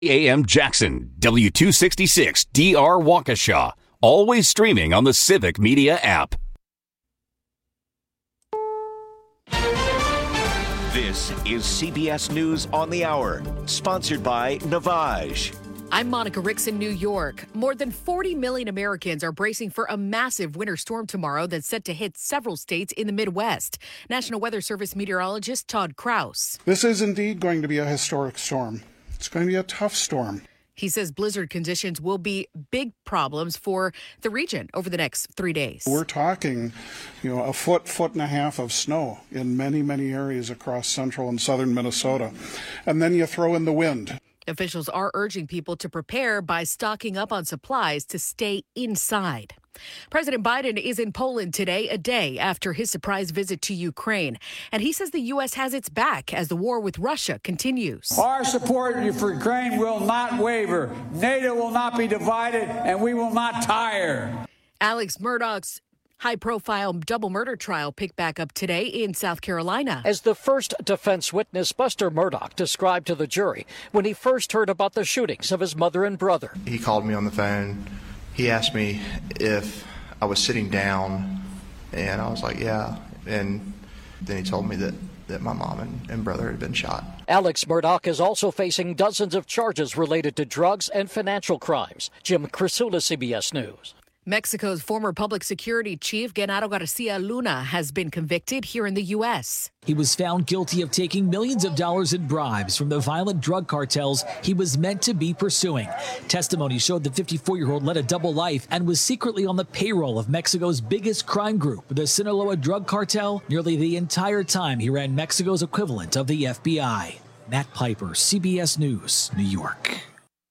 AM Jackson, W266 DR Waukesha. Always streaming on the Civic Media app. This is CBS News on the Hour, sponsored by Navage. I'm Monica Ricks in New York. More than 40 million Americans are bracing for a massive winter storm tomorrow that's set to hit several states in the Midwest. National Weather Service meteorologist Todd Kraus. This is indeed going to be a historic storm. It's going to be a tough storm. He says blizzard conditions will be big problems for the region over the next 3 days. We're talking, a foot and a half of snow in many, many areas across central and southern Minnesota. And then you throw in the wind. Officials are urging people to prepare by stocking up on supplies to stay inside. President Biden is in Poland today, a day after his surprise visit to Ukraine. And he says the U.S. has its back as the war with Russia continues. Our support for Ukraine will not waver. NATO will not be divided, and we will not tire. Alex Murdaugh's high-profile double murder trial picked back up today in South Carolina. As the first defense witness, Buster Murdaugh described to the jury when he first heard about the shootings of his mother and brother. He called me on the phone. He asked me if I was sitting down, and I was like, yeah. And then he told me that my mom and brother had been shot. Alex Murdaugh is also facing dozens of charges related to drugs and financial crimes. Jim Crisula, CBS News. Mexico's former public security chief, Genaro Garcia Luna, has been convicted here in the U.S. He was found guilty of taking millions of dollars in bribes from the violent drug cartels he was meant to be pursuing. Testimony showed the 54-year-old led a double life and was secretly on the payroll of Mexico's biggest crime group, the Sinaloa drug cartel, nearly the entire time he ran Mexico's equivalent of the FBI. Matt Piper, CBS News, New York.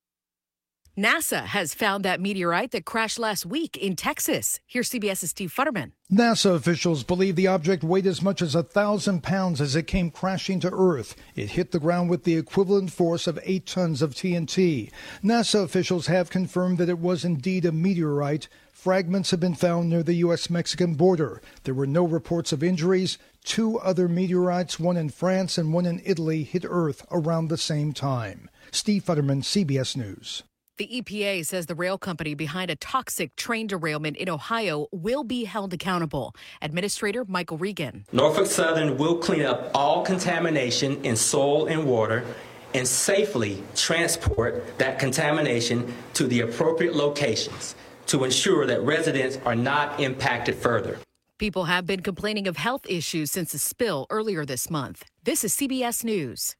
NASA has found that meteorite that crashed last week in Texas. Here's CBS's Steve Futterman. NASA officials believe the object weighed as much as 1,000 pounds as it came crashing to Earth. It hit the ground with the equivalent force of 8 tons of TNT. NASA officials have confirmed that it was indeed a meteorite. Fragments have been found near the U.S.-Mexican border. There were no reports of injuries. 2 other meteorites, one in France and one in Italy, hit Earth around the same time. Steve Futterman, CBS News. The EPA says the rail company behind a toxic train derailment in Ohio will be held accountable. Administrator Michael Regan. Norfolk Southern will clean up all contamination in soil and water and safely transport that contamination to the appropriate locations to ensure that residents are not impacted further. People have been complaining of health issues since the spill earlier this month. This is CBS News.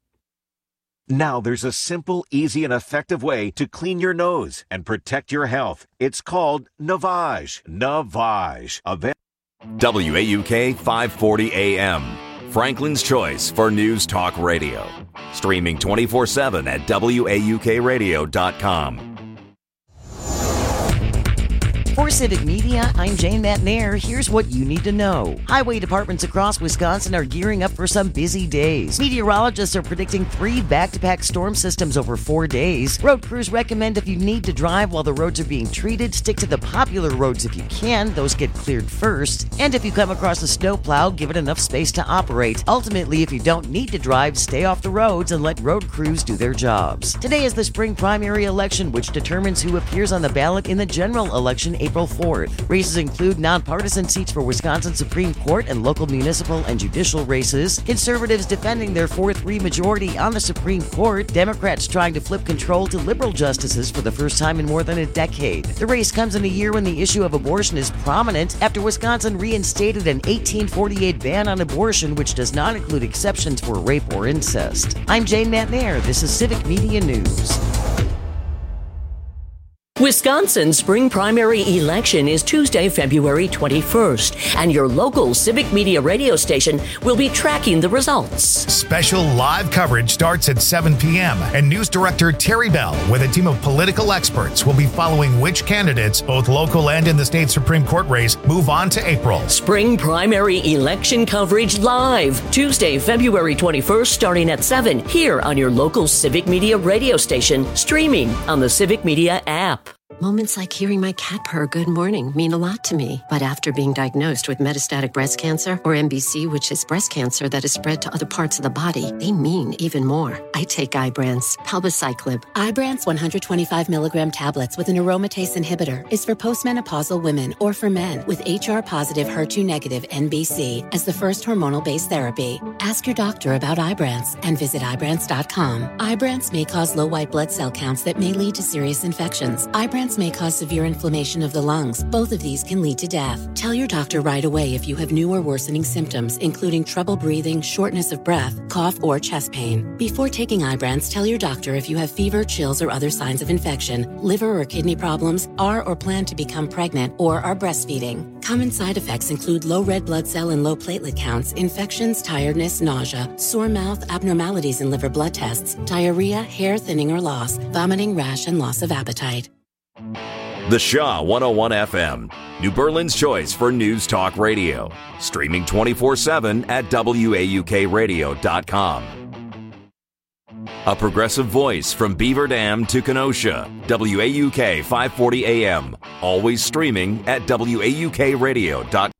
Now there's a simple, easy, and effective way to clean your nose and protect your health. It's called Navage. Navage. WAUK 540 AM. Franklin's choice for news talk radio. Streaming 24/7 at WAUKradio.com. For Civic Media, I'm Jane Matnair. Here's what you need to know. Highway departments across Wisconsin are gearing up for some busy days. Meteorologists are predicting 3 back-to-back storm systems over 4 days. Road crews recommend if you need to drive while the roads are being treated, stick to the popular roads if you can. Those get cleared first. And if you come across a snowplow, give it enough space to operate. Ultimately, if you don't need to drive, stay off the roads and let road crews do their jobs. Today is the spring primary election, which determines who appears on the ballot in the general election April 4th. Races include nonpartisan seats for Wisconsin Supreme Court and local municipal and judicial races, conservatives defending their 4-3 majority on the Supreme Court, Democrats trying to flip control to liberal justices for the first time in more than a decade. The race comes in a year when the issue of abortion is prominent after Wisconsin reinstated an 1848 ban on abortion, which does not include exceptions for rape or incest. I'm Jane Matnair. This is Civic Media News. Wisconsin's spring primary election is Tuesday, February 21st, and your local Civic Media radio station will be tracking the results. Special live coverage starts at 7 p.m., and News Director Terry Bell, with a team of political experts, will be following which candidates, both local and in the state Supreme Court race, move on to April. Spring primary election coverage live, Tuesday, February 21st, starting at 7, here on your local Civic Media radio station, streaming on the Civic Media app. Moments like hearing my cat purr good morning mean a lot to me. But after being diagnosed with metastatic breast cancer, or MBC, which is breast cancer that is spread to other parts of the body, they mean even more. I take Ibrance, palbociclib. Ibrance 125 milligram tablets with an aromatase inhibitor is for postmenopausal women or for men with HR-positive, HER2-negative MBC as the first hormonal-based therapy. Ask your doctor about Ibrance and visit Ibrance.com. Ibrance may cause low white blood cell counts that may lead to serious infections. Ibrance may cause severe inflammation of the lungs. Both of these can lead to death. Tell your doctor right away if you have new or worsening symptoms, including trouble breathing, shortness of breath, cough, or chest pain. Before taking Ibrance, tell your doctor if you have fever, chills, or other signs of infection, liver or kidney problems, are or plan to become pregnant, or are breastfeeding. Common side effects include low red blood cell and low platelet counts, infections, tiredness, nausea, sore mouth, abnormalities in liver blood tests, diarrhea, hair thinning or loss, vomiting, rash, and loss of appetite. The Shaw 101 FM, New Berlin's choice for news talk radio. Streaming 24/7 at WAUKradio.com. A progressive voice from Beaver Dam to Kenosha. WAUK 540 AM. Always streaming at WAUKradio.com.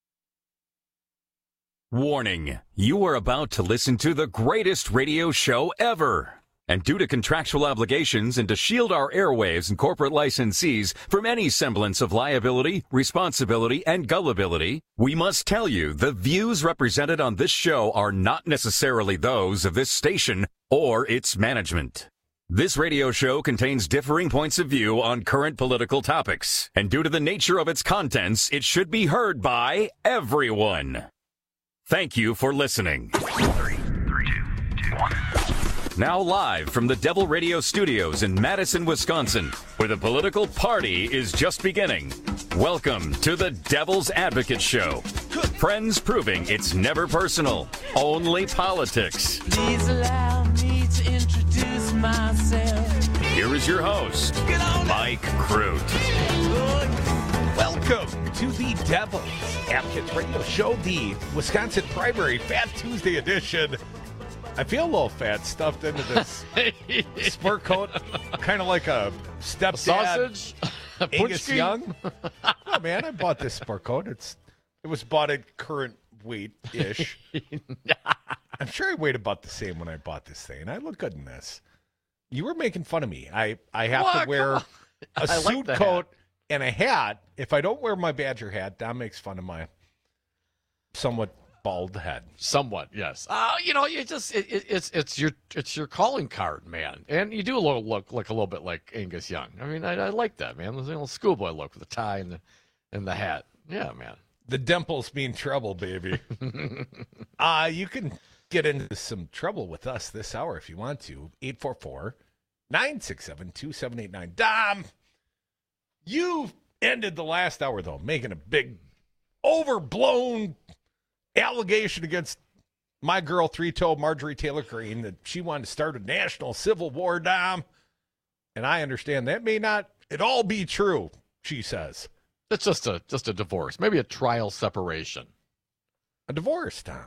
Warning, you are about to listen to the greatest radio show ever. And due to contractual obligations and to shield our airwaves and corporate licensees from any semblance of liability, responsibility, and gullibility, we must tell you the views represented on this show are not necessarily those of this station or its management. This radio show contains differing points of view on current political topics, and due to the nature of its contents, it should be heard by everyone. Thank you for listening. 3, 2, 1. Now live from the Devil Radio Studios in Madison, Wisconsin, where the political party is just beginning. Welcome to the Devil's Advocate Show. Friends proving it's never personal, only politics. Please allow me to introduce myself. Here is your host, Mike Crute. Welcome to the Devil's Advocate Radio Show, the Wisconsin Primary Fat Tuesday edition. I feel a little fat stuffed into this sport coat, kind of like a stepdad. Sausage? Angus Young. Oh, man, I bought this sport coat. It was bought at current weight-ish. I'm sure I weighed about the same when I bought this thing. I look good in this. You were making fun of me. I have to wear a suit coat and a hat. If I don't wear my Badger hat, Don makes fun of my somewhat bald head. Somewhat, yes. It's your calling card, man. And you do look like a little bit like Angus Young. I mean, I like that, man. The little schoolboy look with the tie and the hat. Yeah, man. The dimples mean trouble, baby. You can get into some trouble with us this hour if you want to. 844-967-2789. Dom, you ended the last hour, though, making a big, overblown allegation against my girl, three-toe Marjorie Taylor Greene, that she wanted to start a national civil war, Dom. And I understand that may not at all be true, she says. It's just a divorce, maybe a trial separation. A divorce, Tom.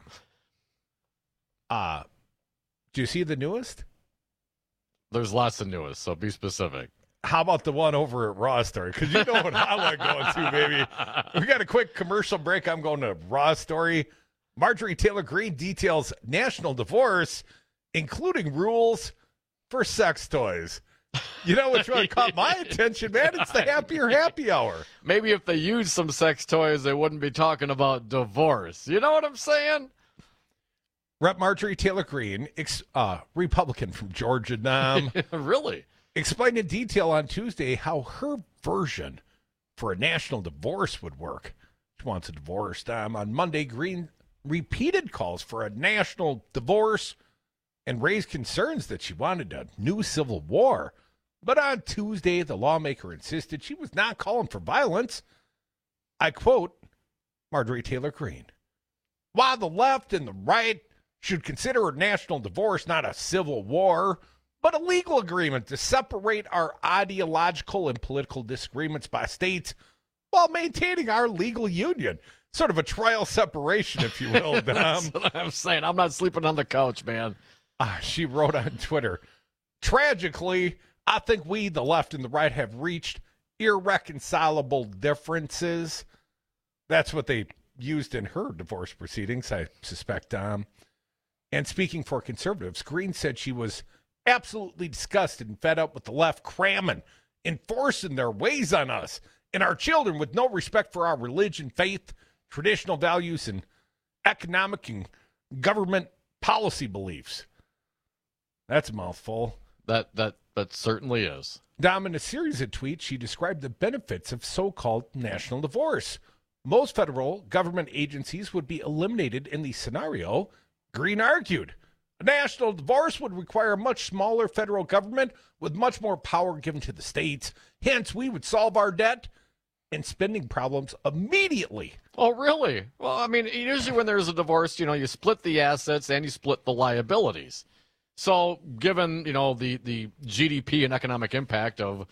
Do you see the newest? There's lots of newest, so be specific. How about the one over at Raw Story? Because you know what I like going to, baby. We got a quick commercial break. I'm going to Raw Story. Marjorie Taylor Greene details national divorce, including rules for sex toys. You know which one caught my attention, man? It's the Happier Happy Hour. Maybe if they used some sex toys, they wouldn't be talking about divorce. You know what I'm saying? Rep. Marjorie Taylor Greene, Republican from Georgia, really? Explained in detail on Tuesday how her version for a national divorce would work. She wants a divorce. On Monday, Greene repeated calls for a national divorce and raised concerns that she wanted a new civil war. But on Tuesday, the lawmaker insisted she was not calling for violence. I quote Marjorie Taylor Greene. While the left and the right should consider a national divorce not a civil war, but a legal agreement to separate our ideological and political disagreements by states while maintaining our legal union. Sort of a trial separation, if you will, Dom. That's what I'm saying. I'm not sleeping on the couch, man. She wrote on Twitter, tragically, I think we, the left and the right, have reached irreconcilable differences. That's what they used in her divorce proceedings, I suspect. And speaking for conservatives, Green said she was absolutely disgusted and fed up with the left cramming, enforcing their ways on us and our children with no respect for our religion, faith, traditional values, and economic and government policy beliefs. That's a mouthful. That certainly is. Dom, in a series of tweets, she described the benefits of so-called national divorce. Most federal government agencies would be eliminated in the scenario. Green argued a national divorce would require a much smaller federal government with much more power given to the states. Hence, we would solve our debt and spending problems immediately. Oh, really? Well, I mean, usually when there's a divorce, you split the assets and you split the liabilities. So given, the GDP and economic impact of,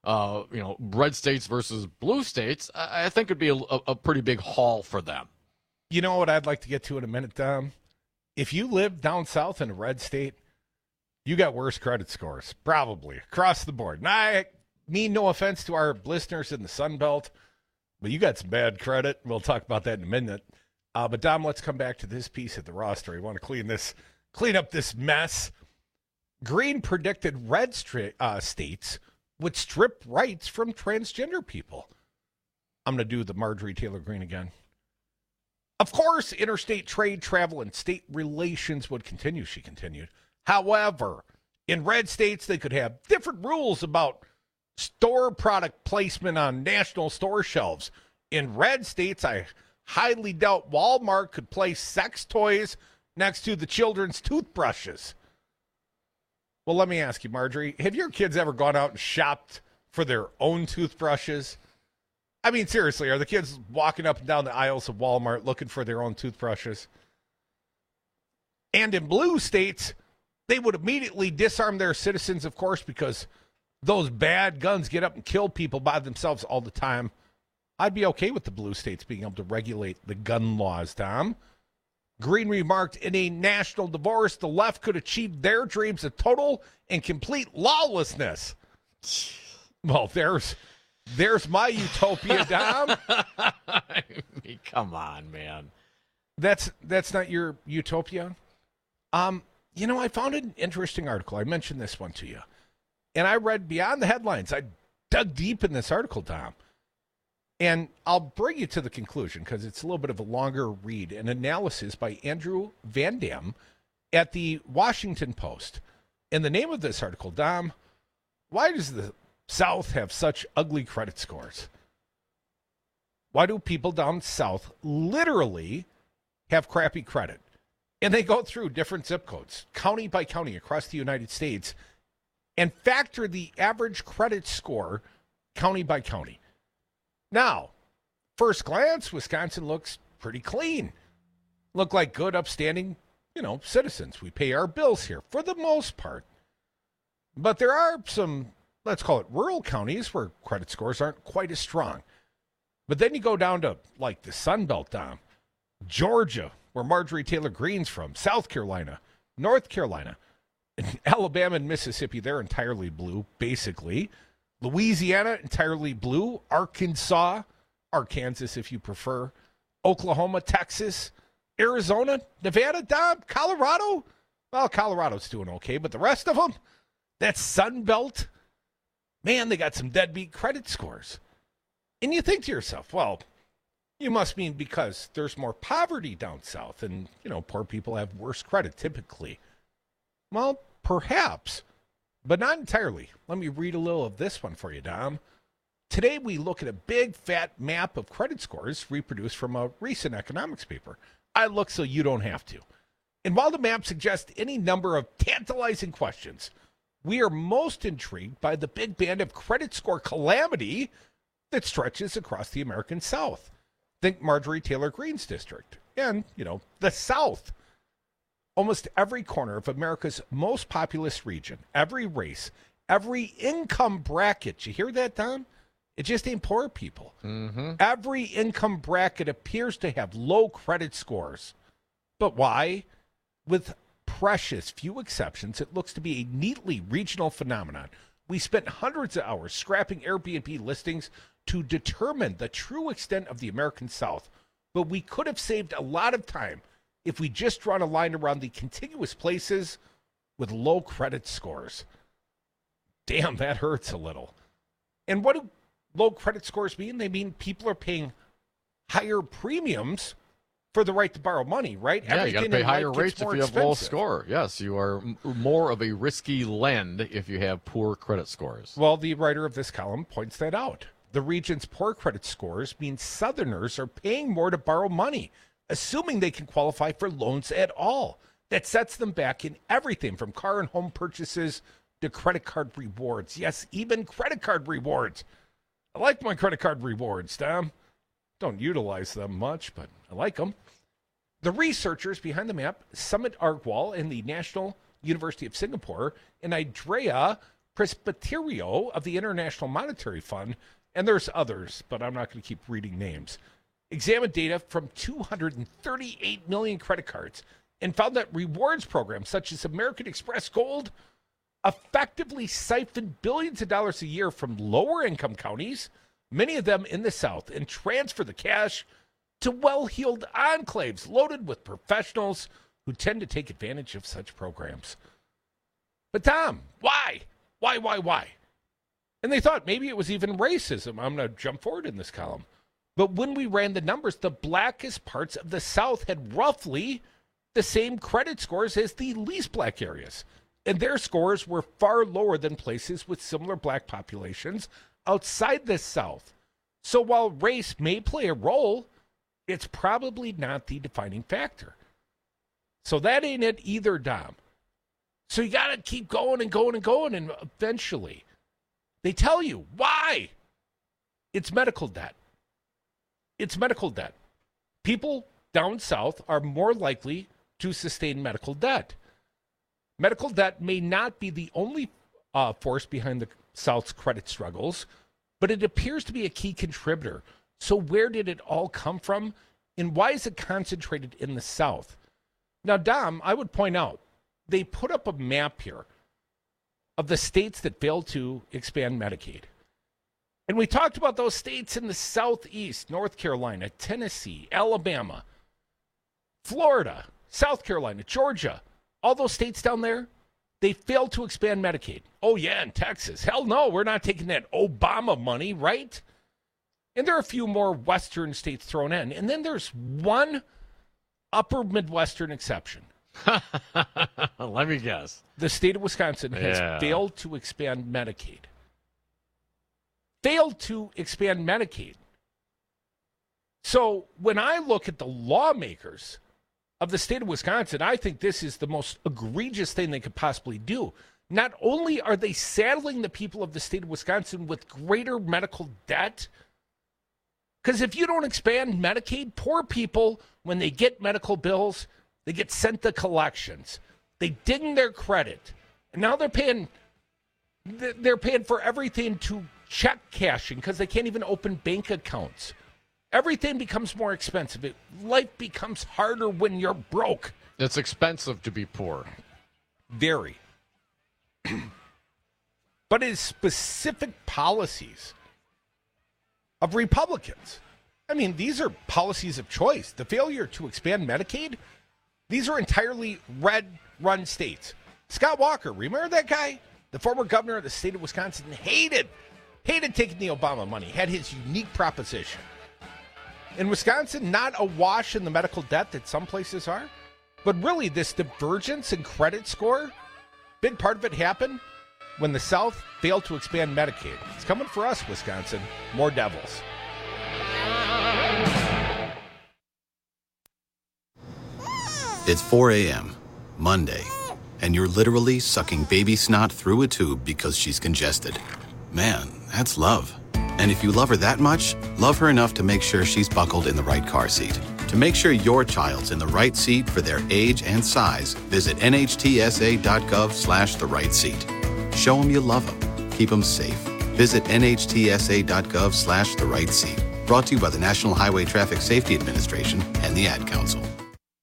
red states versus blue states, I think it'd be a pretty big haul for them. You know what I'd like to get to in a minute, Dom? If you live down south in a red state, you got worse credit scores, probably, across the board. And I mean no offense to our listeners in the Sun Belt, but you got some bad credit. We'll talk about that in a minute. But, Dom, let's come back to this piece of the roster. I want to clean up this mess. Green predicted red states would strip rights from transgender people. I'm going to do the Marjorie Taylor Greene again. Of course, interstate trade, travel, and state relations would continue, she continued. However, in red states, they could have different rules about store product placement on national store shelves. In red states, I highly doubt Walmart could place sex toys next to the children's toothbrushes. Well, let me ask you, Marjorie, have your kids ever gone out and shopped for their own toothbrushes? I mean, seriously, are the kids walking up and down the aisles of Walmart looking for their own toothbrushes? And in blue states, they would immediately disarm their citizens, of course, because those bad guns get up and kill people by themselves all the time. I'd be okay with the blue states being able to regulate the gun laws, Tom. Green remarked, in a national divorce, the left could achieve their dreams of total and complete lawlessness. Well, there's my utopia, Dom. I mean, come on, man. That's not your utopia? I found an interesting article. I mentioned this one to you. And I read beyond the headlines. I dug deep in this article, Dom. And I'll bring you to the conclusion because it's a little bit of a longer read, an analysis by Andrew Van Dam at the Washington Post. And the name of this article, Dom, why does the South have such ugly credit scores? Why do people down south literally have crappy credit? And they go through different zip codes, county by county across the United States, and factor the average credit score county by county. Now, first glance, Wisconsin looks pretty clean. Look like good, upstanding, citizens. We pay our bills here for the most part. But there are some, let's call it rural counties where credit scores aren't quite as strong. But then you go down to, like, the Sun Belt, Dom, Georgia, where Marjorie Taylor Greene's from, South Carolina, North Carolina, Alabama and Mississippi, they're entirely blue, basically. Louisiana, entirely blue. Arkansas, Arkansas if you prefer. Oklahoma, Texas, Arizona, Nevada, Dom, Colorado. Well, Colorado's doing okay, but the rest of them, that Sun Belt, man, they got some deadbeat credit scores. And you think to yourself, well, you must mean because there's more poverty down south and, poor people have worse credit typically. Well, perhaps, but not entirely. Let me read a little of this one for you, Dom. Today we look at a big, fat map of credit scores reproduced from a recent economics paper. I look so you don't have to. And while the map suggests any number of tantalizing questions, we are most intrigued by the big band of credit score calamity that stretches across the American South. Think Marjorie Taylor Greene's district and, the South. Almost every corner of America's most populous region, every race, every income bracket. You hear that, Don? It just ain't poor people. Mm-hmm. Every income bracket appears to have low credit scores. But why? With precious few exceptions, it looks to be a neatly regional phenomenon. We spent hundreds of hours scrapping Airbnb listings to determine the true extent of the American South, but we could have saved a lot of time if we just drawn a line around the contiguous places with low credit scores. Damn, that hurts a little. And what do low credit scores mean? They mean people are paying higher premiums for the right to borrow money, right? Yeah, you got to pay higher rates if you have low score. Yes, you are more of a risky lend if you have poor credit scores. Well, the writer of this column points that out. The region's poor credit scores mean Southerners are paying more to borrow money, assuming they can qualify for loans at all. That sets them back in everything from car and home purchases to credit card rewards. Yes, even credit card rewards. I like my credit card rewards, Tom. Don't utilize them much, but I like them. The researchers behind the map, Summit Argwal and the National University of Singapore, and Andrea Presbiterio of the International Monetary Fund, and there's others, but I'm not going to keep reading names, examined data from 238 million credit cards and found that rewards programs such as American Express Gold effectively siphon billions of dollars a year from lower income counties, many of them in the South, and transfer the cash to well-heeled enclaves loaded with professionals who tend to take advantage of such programs. But Tom, why? Why? And they thought maybe it was even racism. I'm going to jump forward in this column. But when we ran the numbers, the blackest parts of the South had roughly the same credit scores as the least black areas. And their scores were far lower than places with similar black populations outside the South. So while race may play a role, it's probably not the defining factor. So that ain't it either, Dom. So you got to keep going and going and going, and eventually they tell you why. It's medical debt. It's medical debt. People down south are more likely to sustain medical debt. Medical debt may not be the only force behind the South's credit struggles, but it appears to be a key contributor. So where did it all come from, and why is it concentrated in the South? Now, Dom, I would point out, they put up a map here of the states that failed to expand Medicaid. And we talked about those states in the Southeast: North Carolina, Tennessee, Alabama, Florida, South Carolina, Georgia. All those states down there, they failed to expand Medicaid. Oh, yeah, in Texas. Hell no, we're not taking that Obama money, right? And there are a few more Western states thrown in. And then there's one upper Midwestern exception. Let me guess. The state of Wisconsin has failed to expand Medicaid. Failed to expand Medicaid. So when I look at the lawmakers of the state of Wisconsin, I think this is the most egregious thing they could possibly do. Not only are they saddling the people of the state of Wisconsin with greater medical debt, because if you don't expand Medicaid, poor people, when they get medical bills, they get sent to collections. They ding their credit. And now they're paying for everything to check cashing because they can't even open bank accounts. Everything becomes more expensive. Life becomes harder when you're broke. It's expensive to be poor. Very. But it is specific policies of Republicans. I mean, these are policies of choice. The failure to expand Medicaid, these are entirely red-run states. Scott Walker, remember that guy? The former governor of the state of Wisconsin hated taking the Obama money, had his unique proposition. In Wisconsin, not awash in the medical debt that some places are, but really this divergence in credit score, big part of it happened when the South failed to expand Medicaid. It's coming for us, Wisconsin. More devils. It's 4 a.m., Monday, and you're literally sucking baby snot through a tube because she's congested. Man, that's love. And if you love her that much, love her enough to make sure she's buckled in the right car seat. To make sure your child's in the right seat for their age and size, visit nhtsa.gov/the right seat. Show them you love them. Keep them safe. Visit nhtsa.gov/the right seat. Brought to you by the National Highway Traffic Safety Administration and the Ad Council.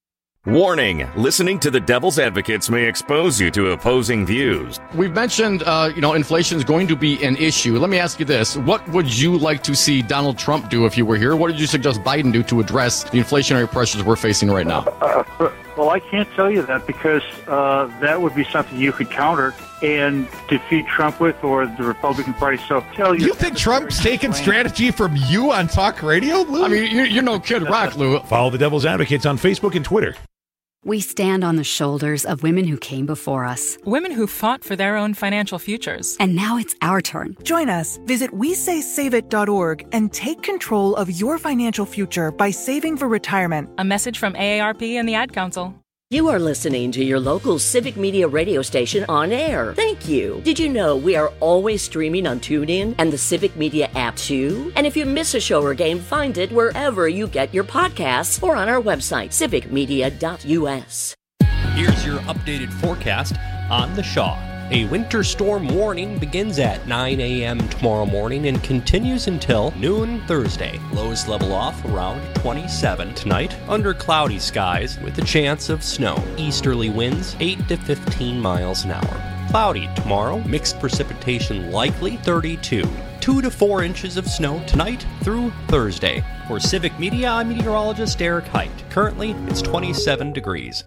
Warning, listening to the Devil's Advocates may expose you to opposing views. We've mentioned, inflation is going to be an issue. Let me ask you this. What would you like to see Donald Trump do if you were here? What did you suggest Biden do to address the inflationary pressures we're facing right now? Well, I can't tell you that because that would be something you could counter and defeat Trump with, or the Republican Party. So tell you. You think Trump's taking strategy from you on talk radio, Lou? I mean, you're no Kid Rock, Lou. Follow the Devil's Advocates on Facebook and Twitter. We stand on the shoulders of women who came before us. Women who fought for their own financial futures. And now it's our turn. Join us. Visit WeSaySaveIt.org and take control of your financial future by saving for retirement. A message from AARP and the Ad Council. You are listening to your local Civic Media radio station on air. Thank you. Did you know we are always streaming on TuneIn and the Civic Media app too? And if you miss a show or game, find it wherever you get your podcasts or on our website, civicmedia.us. Here's your updated forecast on the Shaw. A winter storm warning begins at 9 a.m. tomorrow morning and continues until noon Thursday. Lows level off around 27 tonight under cloudy skies with a chance of snow. Easterly winds 8 to 15 miles an hour. Cloudy tomorrow, mixed precipitation likely 32. 2 to 4 inches of snow tonight through Thursday. For Civic Media, I'm meteorologist Eric Height. Currently, it's 27 degrees.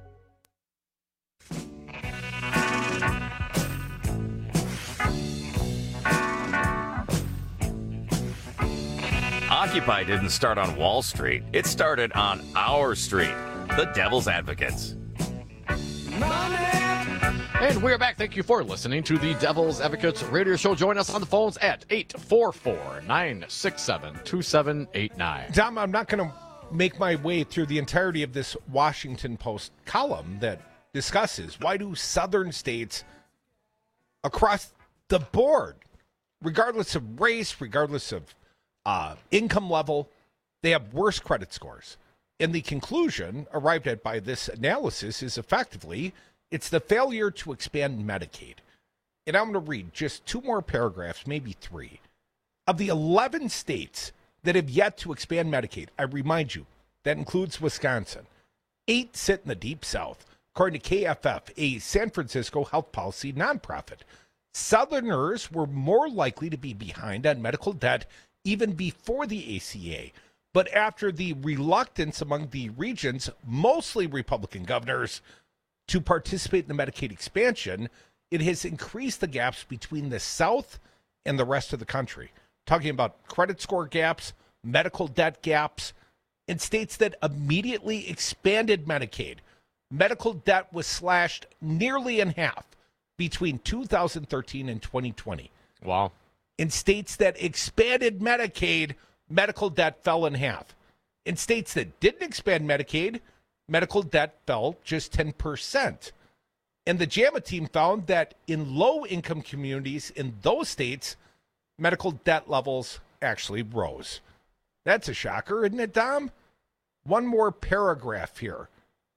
Occupy didn't start on Wall Street. It started on our street, the Devil's Advocates. And we're back. Thank you for listening to the Devil's Advocates radio show. Join us on the phones at 844-967-2789. Dom, I'm not going to make my way through the entirety of this Washington Post column that discusses why do southern states across the board, regardless of race, regardless of income level, they have worse credit scores. And the conclusion arrived at by this analysis is effectively it's the failure to expand Medicaid. And I'm going to read just 2 more paragraphs, maybe 3. Of the 11 states that have yet to expand Medicaid, I remind you, that includes Wisconsin. 8 sit in the Deep South, according to KFF, a San Francisco health policy nonprofit. Southerners were more likely to be behind on medical debt even before the ACA. But after the reluctance among the region's mostly Republican governors to participate in the Medicaid expansion, it has increased the gaps between the South and the rest of the country. Talking about credit score gaps, medical debt gaps. In states that immediately expanded Medicaid, medical debt was slashed nearly in half between 2013 and 2020. Wow. In states that expanded Medicaid, medical debt fell in half. In states that didn't expand Medicaid, medical debt fell just 10%. And the JAMA team found that in low-income communities in those states, medical debt levels actually rose. That's a shocker, isn't it, Dom? One more paragraph here.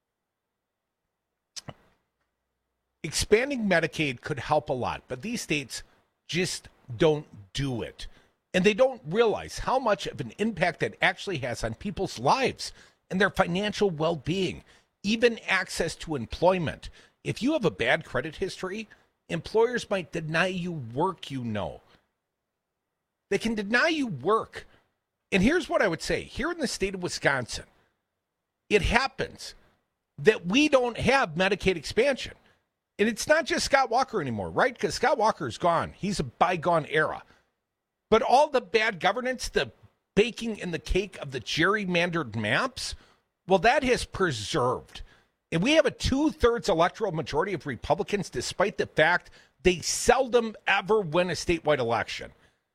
Expanding Medicaid could help a lot, but these states just don't do it. And they don't realize how much of an impact that actually has on people's lives and their financial well-being, even access to employment. If you have a bad credit history, employers might deny you work, you know. They can deny you work. And here's what I would say. Here in the state of Wisconsin, it happens that we don't have Medicaid expansion. And it's not just Scott Walker anymore, right? Because Scott Walker is gone. He's a bygone era. But all the bad governance, the baking in the cake of the gerrymandered maps, well, that has preserved. And we have a 2/3 electoral majority of Republicans, despite the fact they seldom ever win a statewide election.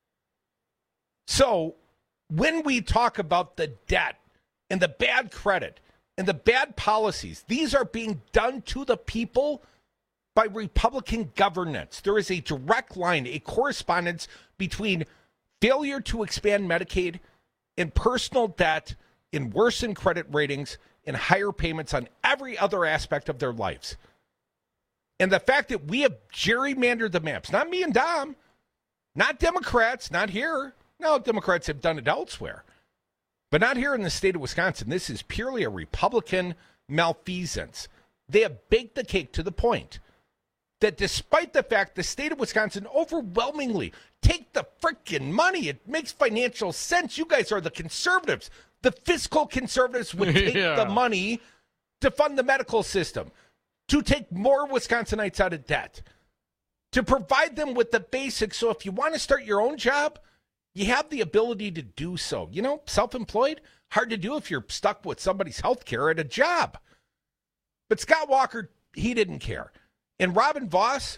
So when we talk about the debt and the bad credit and the bad policies, these are being done to the people by Republican governance. There is a direct line, a correspondence between failure to expand Medicaid and personal debt and worsened credit ratings and higher payments on every other aspect of their lives. And the fact that we have gerrymandered the maps, not me and Dom, not Democrats, not here. No, Democrats have done it elsewhere. But not here in the state of Wisconsin. This is purely a Republican malfeasance. They have baked the cake to the point that despite the fact the state of Wisconsin overwhelmingly take the freaking money, it makes financial sense. You guys are the conservatives. The fiscal conservatives would take the money to fund the medical system, to take more Wisconsinites out of debt, to provide them with the basics. So if you want to start your own job, you have the ability to do so. You know, self-employed, hard to do if you're stuck with somebody's health care at a job. But Scott Walker, he didn't care. And Robin Vos,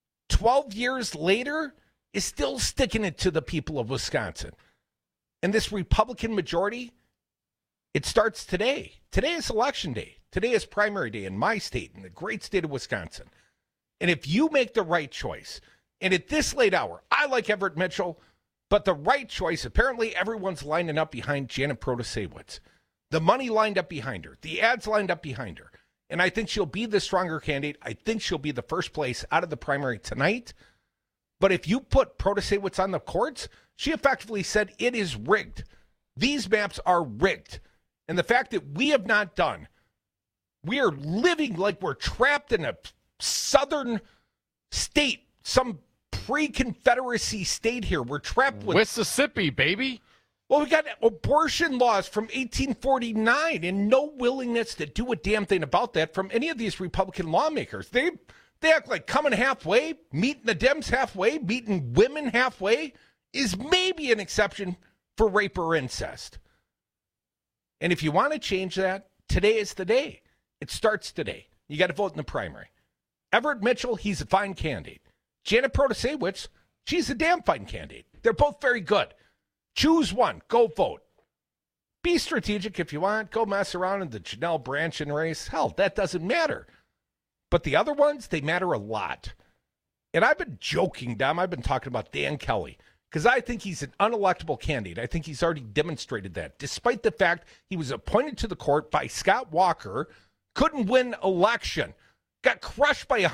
12 years later, is still sticking it to the people of Wisconsin. And this Republican majority, it starts today. Today is election day. Today is primary day in my state, in the great state of Wisconsin. And if you make the right choice, and at this late hour, I like Everett Mitchell, but the right choice, apparently everyone's lining up behind Janet Protasewicz. The money lined up behind her. The ads lined up behind her. And I think she'll be the stronger candidate. I think she'll be the first place out of the primary tonight. But if you put Protasewicz on the courts, she effectively said it is rigged. These maps are rigged. And the fact that we have not done, we are living like we're trapped in a southern state, some pre-Confederacy state here. We're trapped with Mississippi, baby. Well, we got abortion laws from 1849 and no willingness to do a damn thing about that from any of these Republican lawmakers. They act like coming halfway, meeting the Dems halfway, meeting women halfway is maybe an exception for rape or incest. And if you want to change that, today is the day. It starts today. You got to vote in the primary. Everett Mitchell, he's a fine candidate. Janet Protasewicz, she's a damn fine candidate. They're both very good. Choose one. Go vote. Be strategic if you want. Go mess around in the Janelle Brandtjen race. Hell, that doesn't matter. But the other ones, they matter a lot. And I've been joking, Dom. I've been talking about Dan Kelly because I think he's an unelectable candidate. I think he's already demonstrated that. Despite the fact he was appointed to the court by Scott Walker, couldn't win election, got crushed by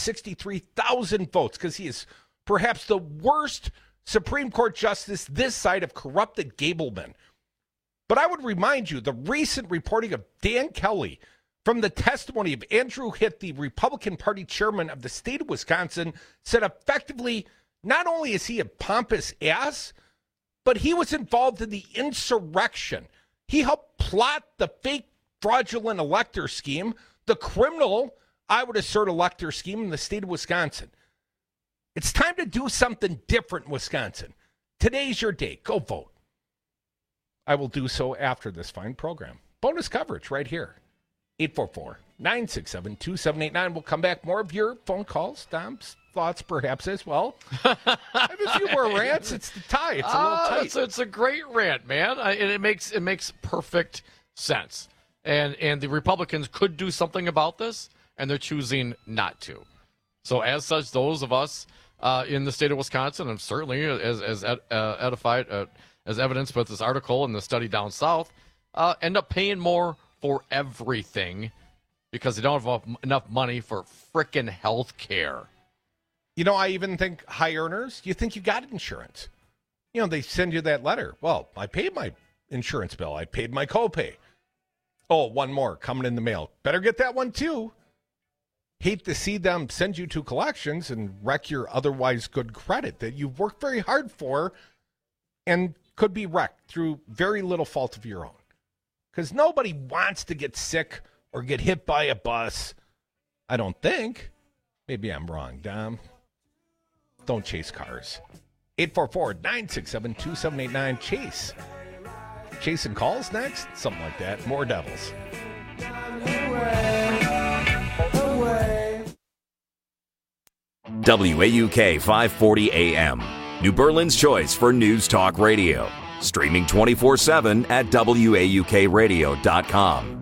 163,000 votes because he is perhaps the worst Supreme Court justice this side of corrupted Gableman. But I would remind you, the recent reporting of Dan Kelly from the testimony of Andrew Hitt, the Republican Party chairman of the state of Wisconsin, said effectively, not only is he a pompous ass, but he was involved in the insurrection. He helped plot the fake fraudulent elector scheme, the criminal, I would assert, elector scheme in the state of Wisconsin. It's time to do something different in Wisconsin. Today's your day. Go vote. I will do so after this fine program. Bonus coverage right here. 844-967-2789. We'll come back. More of your phone calls, Dom's thoughts perhaps as well. I have a few more rants. It's the tie. It's a little tight. It's a great rant, man. And it makes perfect sense. And the Republicans could do something about this, and they're choosing not to. So as such, those of us in the state of Wisconsin, and certainly as edified, as evidenced with this article and the study down south, end up paying more for everything because they don't have enough money for frickin' health care. You know, I even think high earners, you think you got insurance. You know, they send you that letter. Well, I paid my insurance bill. I paid my copay. Oh, one more coming in the mail. Better get that one too. Hate to see them send you to collections and wreck your otherwise good credit that you've worked very hard for and could be wrecked through very little fault of your own. Because nobody wants to get sick or get hit by a bus. I don't think. Maybe I'm wrong, Dom. Don't chase cars. 844-967-2789. Chase. Chasing calls next? Something like that. More Devils. WAUK 540 AM. New Berlin's choice for news talk radio. Streaming 24/7 at WAUKradio.com.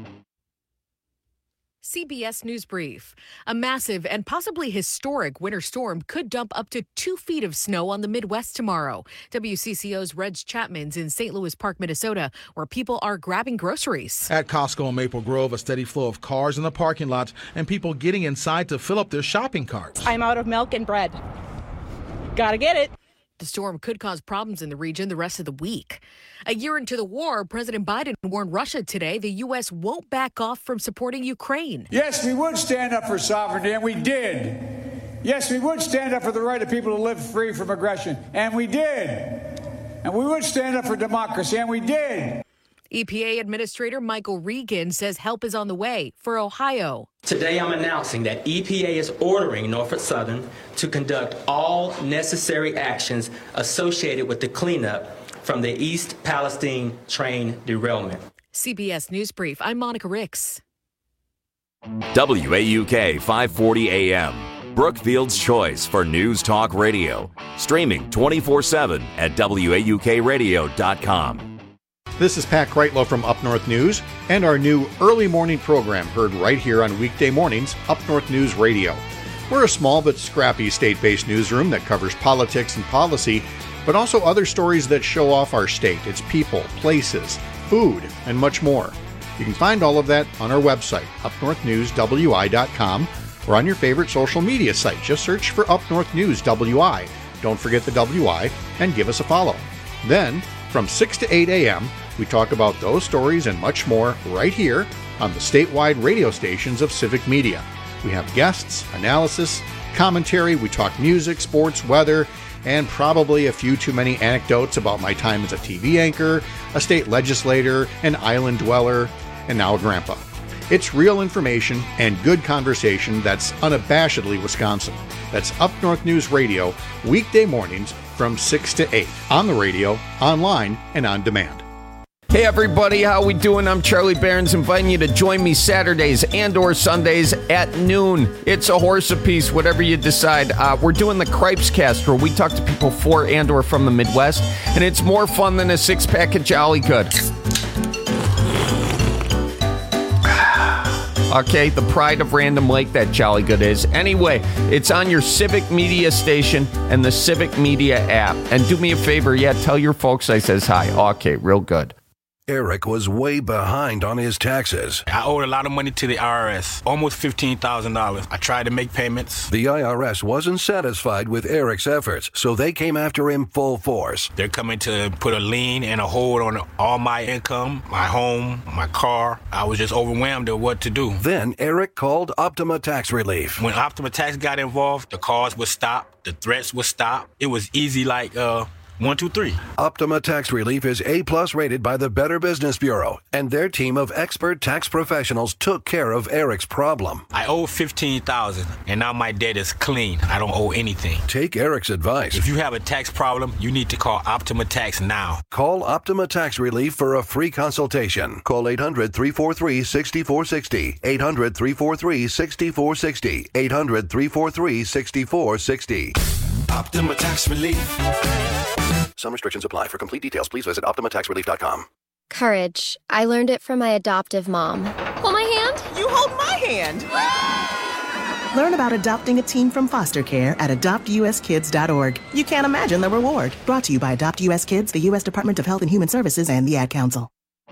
CBS News Brief. A massive and possibly historic winter storm could dump up to 2 feet of snow on the Midwest tomorrow. WCCO's Reg Chapman's in St. Louis Park, Minnesota, where people are grabbing groceries. At Costco in Maple Grove, a steady flow of cars in the parking lots and people getting inside to fill up their shopping carts. I'm out of milk and bread. Gotta get it. The storm could cause problems in the region the rest of the week. A year into the war, President Biden warned Russia today the U.S. won't back off from supporting Ukraine. Yes, we would stand up for sovereignty, and we did. Yes, we would stand up for the right of people to live free from aggression, and we did. And we would stand up for democracy, and we did. EPA Administrator Michael Regan says help is on the way for Ohio. Today I'm announcing that EPA is ordering Norfolk Southern to conduct all necessary actions associated with the cleanup from the East Palestine train derailment. CBS News Brief, I'm Monica Ricks. WAUK 540 AM, Brookfield's choice for News Talk Radio. Streaming 24/7 at WAUKradio.com. This is Pat Kreitlow from Up North News and our new early morning program heard right here on weekday mornings, Up North News Radio. We're a small but scrappy state-based newsroom that covers politics and policy, but also other stories that show off our state, its people, places, food, and much more. You can find all of that on our website, upnorthnewswi.com, or on your favorite social media site. Just search for Up North News WI. Don't forget the WI and give us a follow. Then, from 6 to 8 a.m., we talk about those stories and much more right here on the statewide radio stations of Civic Media. We have guests, analysis, commentary, we talk music, sports, weather, and probably a few too many anecdotes about my time as a TV anchor, a state legislator, an island dweller, and now a grandpa. It's real information and good conversation that's unabashedly Wisconsin. That's Up North News Radio, weekday mornings from 6 to 8, on the radio, online, and on demand. Hey everybody, how we doing? I'm Charlie Barons, inviting you to join me Saturdays and or Sundays at noon. It's a horse apiece, whatever you decide. We're doing the Cripes Cast, where we talk to people for and or from the Midwest, and it's more fun than a six-pack of Jolly Good. Okay, the pride of Random Lake, that Jolly Good is. Anyway, it's on your Civic Media station and the Civic Media app. And do me a favor, tell your folks I says hi. Okay, real good. Eric was way behind on his taxes. I owed a lot of money to the IRS, almost $15,000. I tried to make payments. The IRS wasn't satisfied with Eric's efforts, so they came after him full force. They're coming to put a lien and a hold on all my income, my home, my car. I was just overwhelmed at what to do. Then Eric called Optima Tax Relief. When Optima Tax got involved, the calls would stop, the threats would stop. It was easy like, 1, 2, 3. Optima Tax Relief is A+ rated by the Better Business Bureau, and their team of expert tax professionals took care of Eric's problem. I owe $15,000, and now my debt is clean. I don't owe anything. Take Eric's advice. If you have a tax problem, you need to call Optima Tax now. Call Optima Tax Relief for a free consultation. Call 800-343-6460. 800-343-6460. 800-343-6460. Optima Tax Relief. Some restrictions apply. For complete details, please visit OptimaTaxRelief.com. Courage. I learned it from my adoptive mom. Hold my hand. You hold my hand. Learn about adopting a teen from foster care at AdoptUSKids.org. You can't imagine the reward. Brought to you by Adopt US Kids, the U.S. Department of Health and Human Services, and the Ad Council.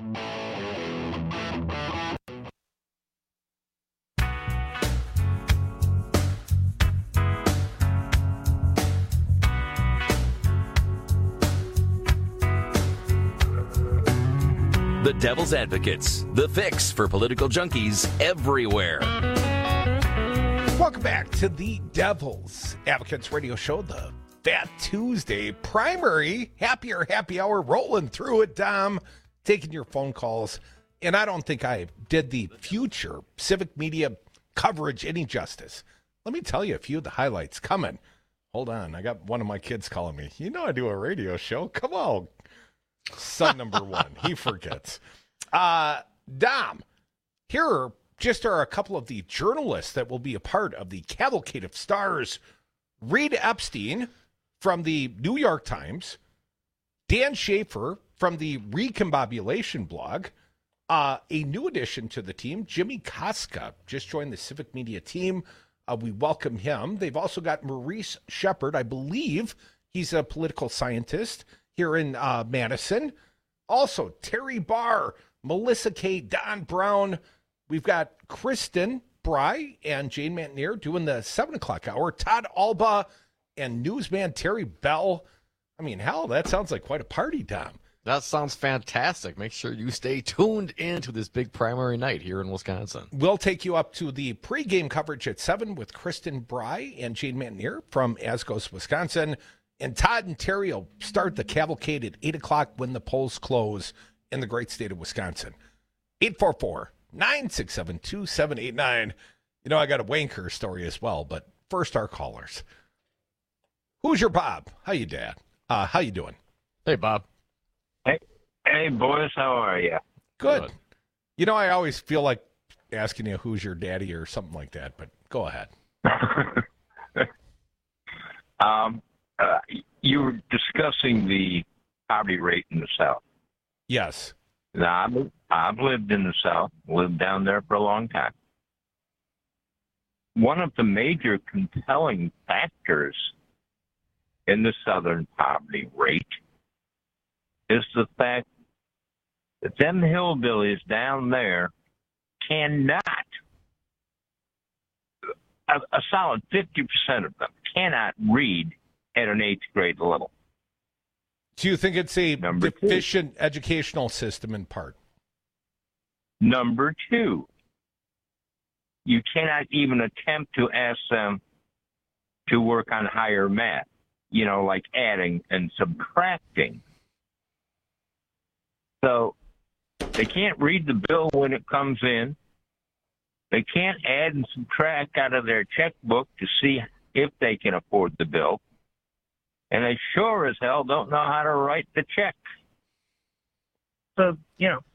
The Devil's Advocates, the fix for political junkies everywhere. Welcome back to the Devil's Advocates Radio Show, the Fat Tuesday primary happy hour, rolling through it, Dom, taking your phone calls. And I don't think I did the future Civic Media coverage any justice. Let me tell you a few of the highlights coming. Hold on, I got one of my kids calling me. You know I do a radio show. Come on. Son number one, he forgets. Dom, here are a couple of the journalists that will be a part of the Cavalcade of Stars. Reed Epstein from the New York Times, Dan Schaefer from the Recombobulation blog, a new addition to the team, Jimmy Koska, just joined the Civic Media team. We welcome him. They've also got Maurice Shepard. I believe he's a political scientist here in Madison. Also, Terry Barr, Melissa Kay, Don Brown. We've got Kristen Bry and Jane Mantenier doing the 7 o'clock hour. Todd Alba and newsman Terry Bell. I mean, hell, that sounds like quite a party, Tom. That sounds fantastic. Make sure you stay tuned into this big primary night here in Wisconsin. We'll take you up to the pregame coverage at 7 with Kristen Bry and Jane Mantenier from Ascos, Wisconsin. And Todd and Terry will start the cavalcade at 8 o'clock when the polls close in the great state of Wisconsin. 844-967-2789. You know, I got a wanker story as well, but first our callers. Who's your Bob? How you, Dad? How you doing? Hey, Bob. Hey, boys. How are you? Good. You know, I always feel like asking you who's your daddy or something like that, but go ahead. You were discussing the poverty rate in the South. Yes. Now, I've lived in the South, lived down there for a long time. One of the major compelling factors in the Southern poverty rate is the fact that them hillbillies down there cannot, a solid 50% of them cannot read at an 8th grade level. Do you think it's a deficient educational system in part? Number 2, you cannot even attempt to ask them to work on higher math, you know, like adding and subtracting. So they can't read the bill when it comes in. They can't add and subtract out of their checkbook to see if they can afford the bill. And they sure as hell don't know how to write the check. So, you know,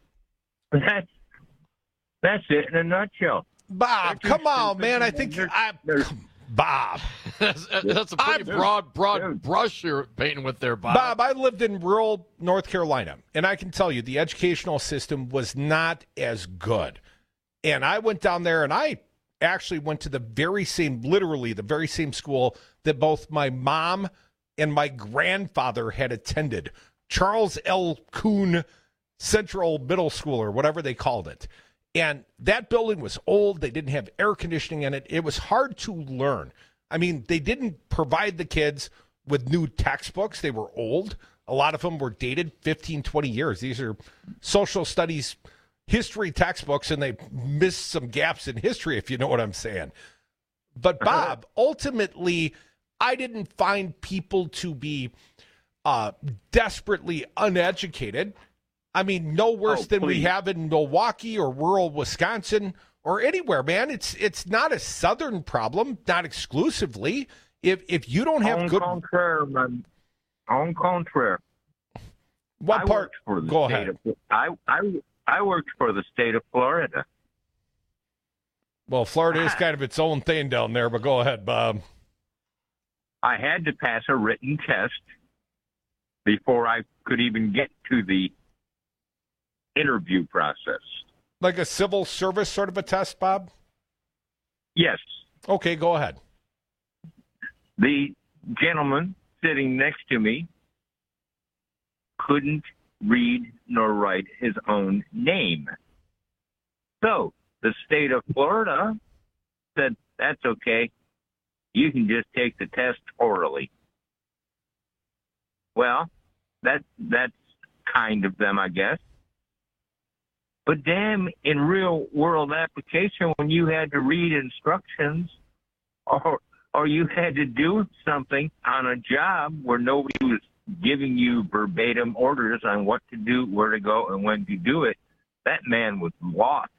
that's it in a nutshell. Bob, come on, man. I think Bob. That's a pretty broad brush you're painting with there, Bob. Bob, I lived in rural North Carolina, and I can tell you the educational system was not as good. And I went down there, and I actually went to literally the very same school that both my mom and my grandfather had attended, Charles L. Kuhn Central Middle School, or whatever they called it. And that building was old. They didn't have air conditioning in it. It was hard to learn. I mean, they didn't provide the kids with new textbooks. They were old. A lot of them were dated 15, 20 years. These are social studies history textbooks, and they missed some gaps in history, if you know what I'm saying. But, Bob, ultimately, I didn't find people to be desperately uneducated. I mean, no worse than we have in Milwaukee or rural Wisconsin or anywhere, man. It's not a Southern problem, not exclusively. If you don't have good... En contraire. What part? Go ahead. I worked for the state of Florida. Well, Florida is kind of its own thing down there, but go ahead, Bob. I had to pass a written test before I could even get to the interview process. Like a civil service sort of a test, Bob? Yes. Okay, go ahead. The gentleman sitting next to me couldn't read nor write his own name. So the state of Florida said, that's okay. You can just take the test orally. Well, that's kind of them, I guess. But damn, in real world application, when you had to read instructions or you had to do something on a job where nobody was giving you verbatim orders on what to do, where to go, and when to do it, that man was lost.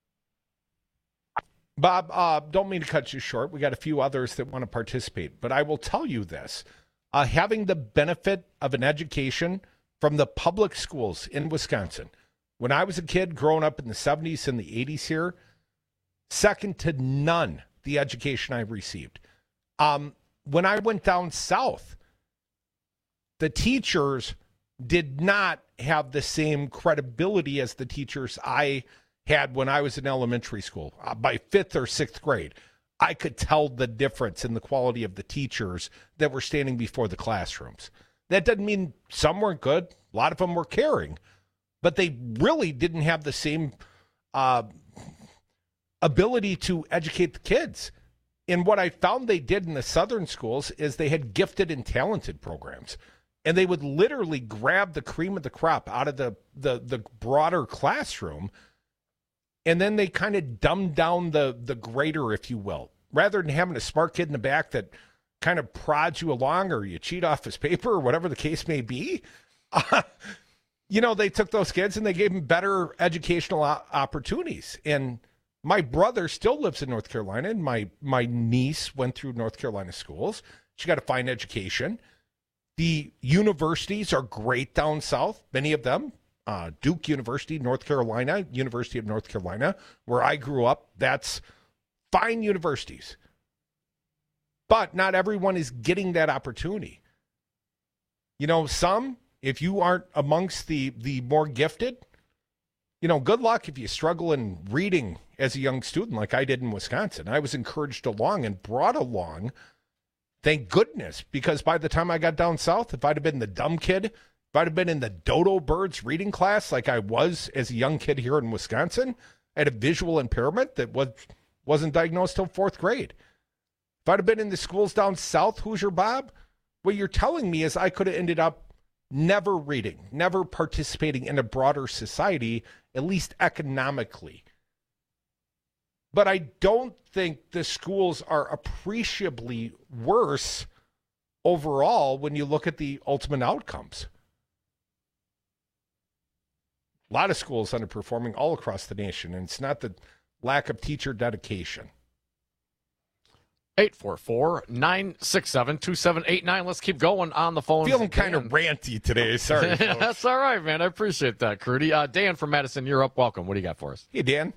Bob, don't mean to cut you short. We got a few others that want to participate, but I will tell you this. Having the benefit of an education from the public schools in Wisconsin, when I was a kid growing up in the 70s and the 80s here, second to none the education I received. When I went down south, the teachers did not have the same credibility as the teachers I had when I was in elementary school. By 5th or 6th grade, I could tell the difference in the quality of the teachers that were standing before the classrooms. That doesn't mean some weren't good. A lot of them were caring, but they really didn't have the same ability to educate the kids. And what I found they did in the southern schools is they had gifted and talented programs. and they would literally grab the cream of the crop out of the broader classroom, and then they kind of dumb down the grader, if you will. Rather than having a smart kid in the back that kind of prods you along, or you cheat off his paper, or whatever the case may be, they took those kids and they gave them better educational opportunities. And my brother still lives in North Carolina, and my niece went through North Carolina schools. She got a fine education. The universities are great down south, many of them. Duke University, North Carolina, University of North Carolina, where I grew up, that's fine universities. But not everyone is getting that opportunity. Some, if you aren't amongst the more gifted, good luck if you struggle in reading as a young student like I did in Wisconsin. I was encouraged along and brought along, thank goodness, because by the time I got down south, if I'd have been the dumb kid, if I'd have been in the dodo birds reading class like I was as a young kid here in Wisconsin, I had a visual impairment that wasn't diagnosed till 4th grade. If I'd have been in the schools down south, Hoosier Bob, what you're telling me is I could have ended up never reading, never participating in a broader society, at least economically. But I don't think the schools are appreciably worse overall when you look at the ultimate outcomes. A lot of schools underperforming all across the nation, and it's not the lack of teacher dedication. 844-967-2789. Let's keep going on the phone. Feeling kind of ranty today. Sorry. That's all right, man. I appreciate that, Crudy. Dan from Madison, you're up. Welcome. What do you got for us? Hey, Dan.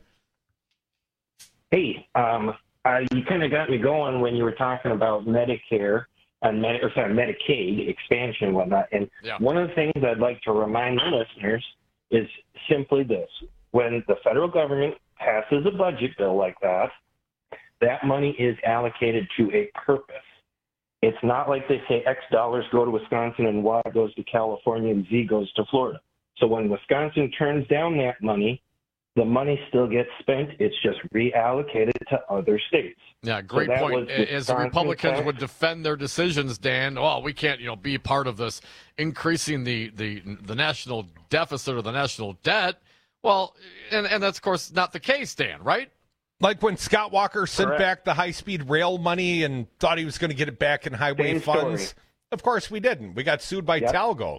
Hey, you kind of got me going when you were talking about Medicare and Medicaid expansion and whatnot. And one of the things I'd like to remind the listeners is simply this. When the federal government passes a budget bill like that, that money is allocated to a purpose. It's not like they say X dollars go to Wisconsin and Y goes to California and Z goes to Florida. So when Wisconsin turns down that money, the money still gets spent. It's just reallocated to other states. Yeah, great point. As the Republicans would defend their decisions, Dan, we can't, be part of this increasing the national deficit or the national debt. Well, and that's, of course, not the case, Dan, right? Like when Scott Walker sent back the high-speed rail money and thought he was going to get it back in highway funds. Story. Of course we didn't. We got sued by Talgo.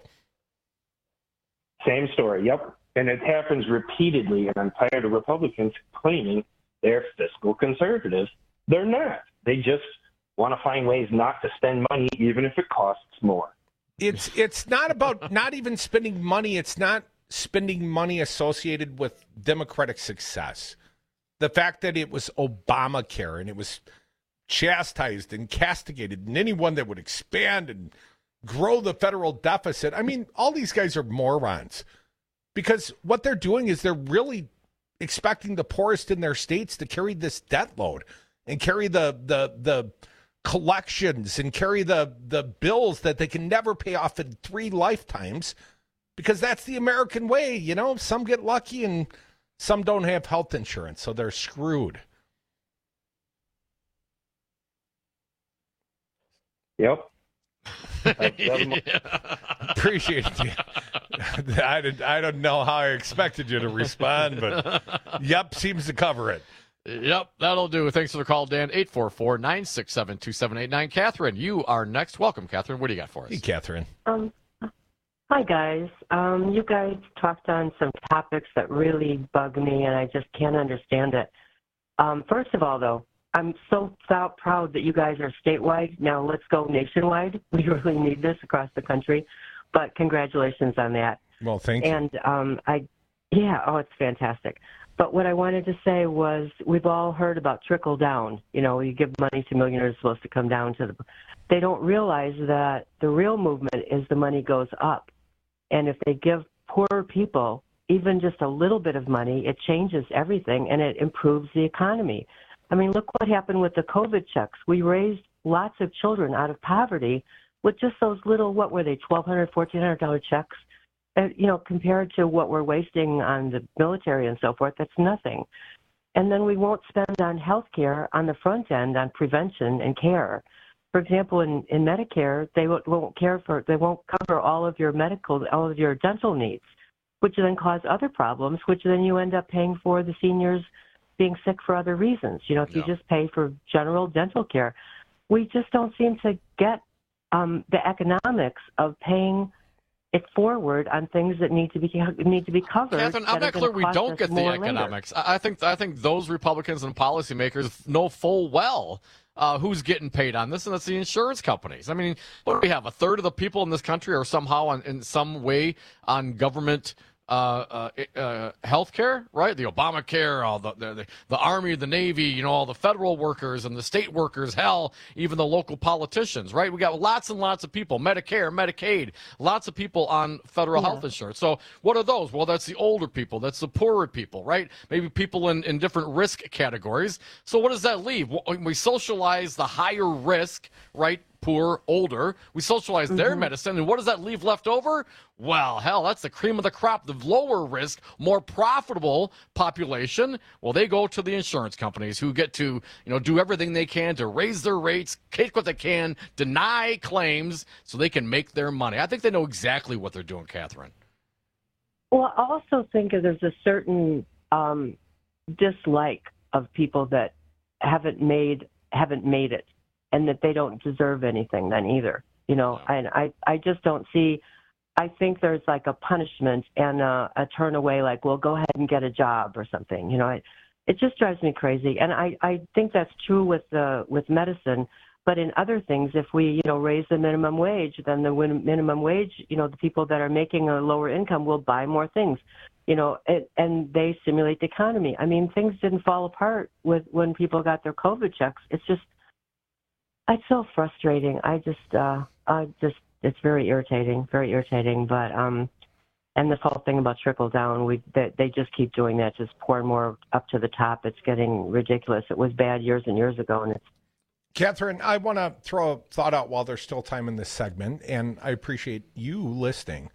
Same story, yep. And it happens repeatedly, and I'm tired of Republicans claiming they're fiscal conservatives. They're not. They just want to find ways not to spend money, even if it costs more. It's not about not even spending money. It's not spending money associated with Democratic success. The fact that it was Obamacare and it was chastised and castigated, and anyone that would expand and grow the federal deficit. I mean, all these guys are morons. Because what they're doing is they're really expecting the poorest in their states to carry this debt load and carry the collections and carry the bills that they can never pay off in 3 lifetimes, because that's the American way. Some get lucky and some don't have health insurance, so they're screwed. Yep. Appreciate it. I don't know how I expected you to respond, but yep seems to cover it. Yep, that'll do. Thanks for the call, Dan. 844-967-2789. Catherine, you are next. Welcome, Catherine. What do you got for us? Hey, Catherine. Hi, guys. You guys talked on some topics that really bug me, and I just can't understand it. First of all, though, I'm so proud that you guys are statewide. Now let's go nationwide. We really need this across the country. But congratulations on that. Well, thank you. And it's fantastic. But what I wanted to say was we've all heard about trickle down. You give money to millionaires, it's supposed to come down to they don't realize that the real movement is the money goes up. And if they give poorer people even just a little bit of money, it changes everything and it improves the economy. I mean, look what happened with the COVID checks. We raised lots of children out of poverty with just those little, what were they, $1,200, $1,400 checks? Compared to what we're wasting on the military and so forth, that's nothing. And then we won't spend on health care on the front end, on prevention and care. for example, in Medicare, they won't cover all of your dental needs, which then cause other problems, which then you end up paying for the seniors being sick for other reasons. If you just pay for general dental care, we just don't seem to get the economics of paying it forward on things that need to be covered. Catherine, I'm not clear we don't get the economics. I think those Republicans and policymakers know full well who's getting paid on this, and that's the insurance companies. I mean, what do we have? A third of the people in this country are somehow in some way on government health care, right? The Obamacare, all the Army, the Navy, all the federal workers and the state workers, hell, even the local politicians, right? We got lots and lots of people, Medicare, Medicaid, lots of people on federal health insurance. So what are those? Well, that's the older people. That's the poorer people, right? Maybe people in different risk categories. So what does that leave? We socialize the higher risk, right? Poor, older, we socialize their medicine, and what does that leave left over? Well, hell, that's the cream of the crop, the lower risk, more profitable population. Well, they go to the insurance companies who get to, do everything they can to raise their rates, take what they can, deny claims so they can make their money. I think they know exactly what they're doing, Catherine. Well, I also think there's a certain dislike of people that haven't made it, and that they don't deserve anything then either, and I just don't see. I think there's like a punishment and a turn away, like, well, go ahead and get a job or something. It just drives me crazy, and I think that's true with medicine. But in other things, if we raise the minimum wage, then the minimum wage, the people that are making a lower income will buy more things, and they stimulate the economy. I mean, things didn't fall apart when people got their COVID checks. It's so frustrating. It's very irritating. But, and this whole thing about trickle down, they just keep doing that, just pouring more up to the top. It's getting ridiculous. It was bad years and years ago, and it's. Catherine, I want to throw a thought out while there's still time in this segment, and I appreciate you listening.